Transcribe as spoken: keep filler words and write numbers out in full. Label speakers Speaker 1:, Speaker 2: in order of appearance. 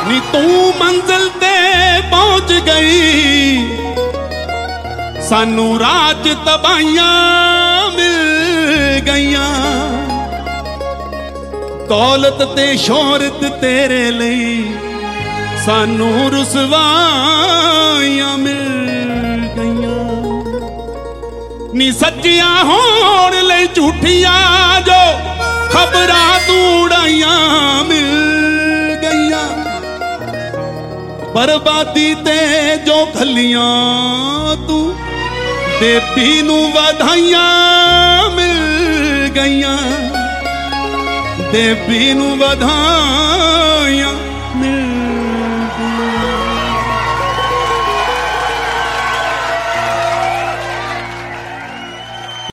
Speaker 1: नी तू मंजिल ते पहुंच गई, सानू राज तबाहियां मिल गईयां। दौलत ते शोहरत तेरे लई सानू रुसवाइयां मिल गईयां। नी सच्चियां होण लई झूठियां जो खबरां तू उड़ाइयां मिल गईयां। बर्बादी ते जो खलियां तू देवी नू वधाइयां मिल गईयां। देवी नू वधाइयां मिल